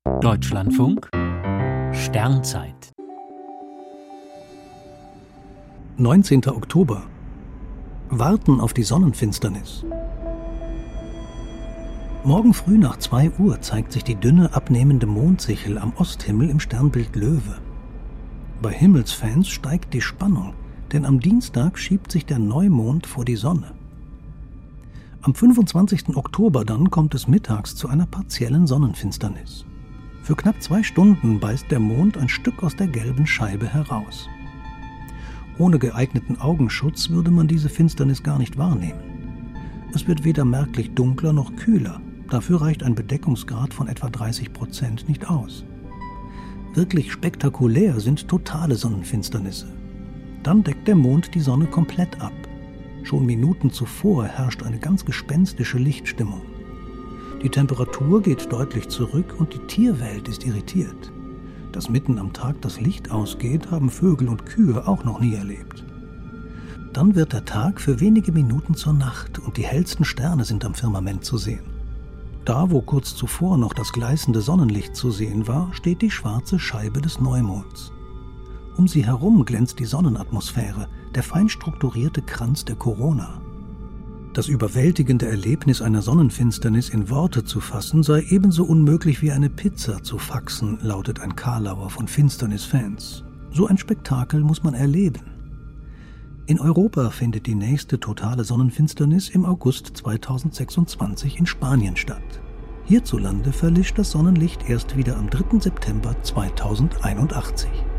Deutschlandfunk Sternzeit 19. Oktober. Warten auf die Sonnenfinsternis. Morgen früh nach 2 Uhr zeigt sich die dünne, abnehmende Mondsichel am Osthimmel im Sternbild Löwe. Bei Himmelsfans steigt die Spannung, denn am Dienstag schiebt sich der Neumond vor die Sonne. Am 25. Oktober dann kommt es mittags zu einer partiellen Sonnenfinsternis. Für knapp 2 Stunden beißt der Mond ein Stück aus der gelben Scheibe heraus. Ohne geeigneten Augenschutz würde man diese Finsternis gar nicht wahrnehmen. Es wird weder merklich dunkler noch kühler, dafür reicht ein Bedeckungsgrad von etwa 30% nicht aus. Wirklich spektakulär sind totale Sonnenfinsternisse. Dann deckt der Mond die Sonne komplett ab. Schon Minuten zuvor herrscht eine ganz gespenstische Lichtstimmung. Die Temperatur geht deutlich zurück und die Tierwelt ist irritiert. Dass mitten am Tag das Licht ausgeht, haben Vögel und Kühe auch noch nie erlebt. Dann wird der Tag für wenige Minuten zur Nacht und die hellsten Sterne sind am Firmament zu sehen. Da, wo kurz zuvor noch das gleißende Sonnenlicht zu sehen war, steht die schwarze Scheibe des Neumonds. Um sie herum glänzt die Sonnenatmosphäre, der fein strukturierte Kranz der Korona. Das überwältigende Erlebnis einer Sonnenfinsternis in Worte zu fassen, sei ebenso unmöglich wie eine Pizza zu faxen, lautet ein Karlauer von Finsternis-Fans. So ein Spektakel muss man erleben. In Europa findet die nächste totale Sonnenfinsternis im August 2026 in Spanien statt. Hierzulande verlischt das Sonnenlicht erst wieder am 3. September 2081.